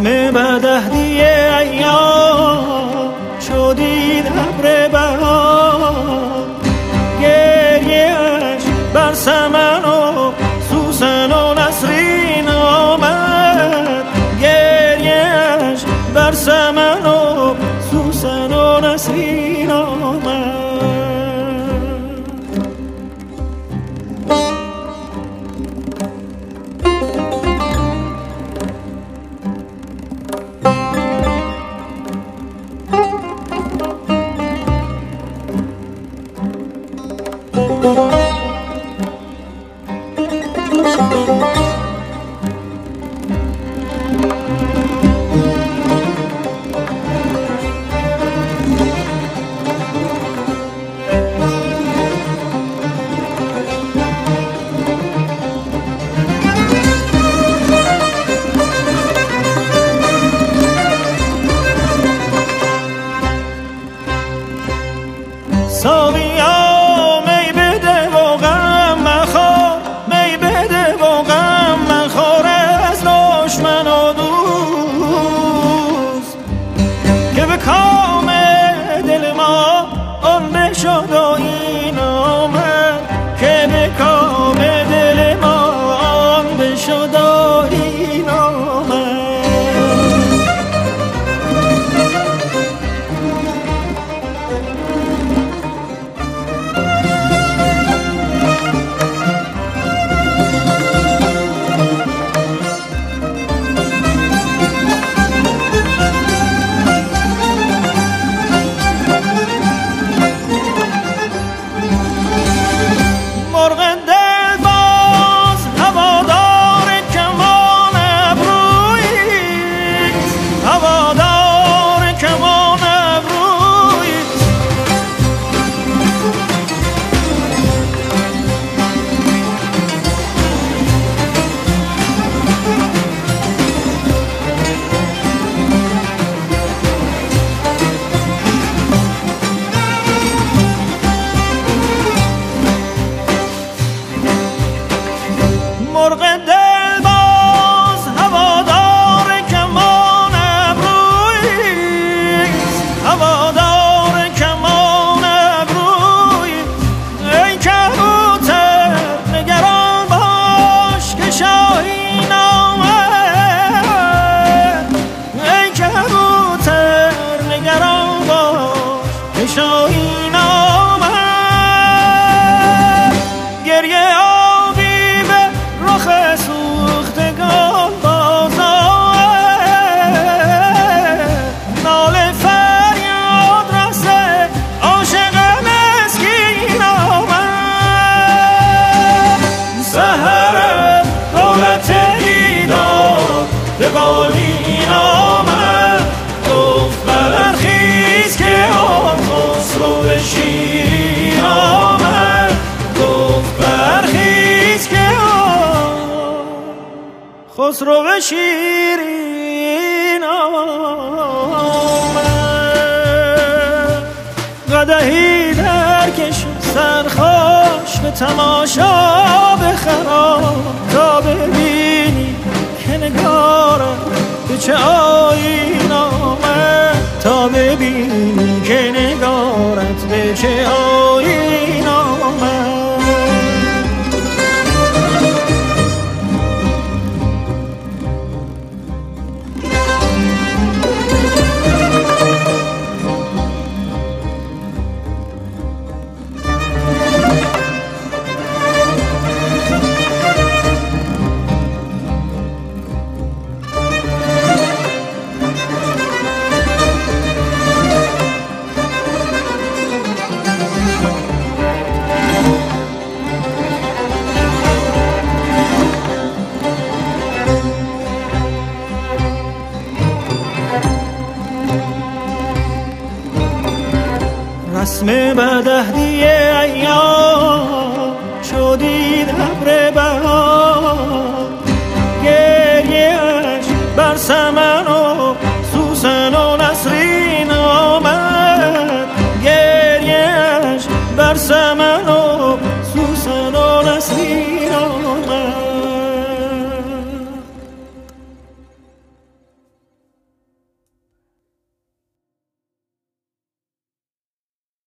بدهدی ایام شدید ابر بهار، گریه‌اش بر سمن و سوسن و نسرین آمد، گریه‌اش بر سمن و سوسن و نسرین آمد. ساقیا می بده و غم مخور، می بده و غم مخور از دشمن و دوست، که به کام دل ما آن بشد و این آمد، که به کام دل ما آن بشد و این آمد. مرغ دل باز هوادار کمان ابرویست، هوادار کمان ابرویست. ای کبوتر نگران باش که شاهین آمد، ای کبوتر نگران باش که شاهین آمد. گریه سوختگان باز آمد، ناله فریاد رسه عاشق مسکین آمد. سحر دولت بیدار به بالین آمد، گفت برخیز که آن خسرو شیرین آمد، گفت برخیز که خسرو شیرین آمد. قدحی درکش سرخوش به تماشا بخرام، تا ببینی که نگارت به چه آیین آمد، تا ببینی که نگارت به چه آیین آمد. رسم بدهدی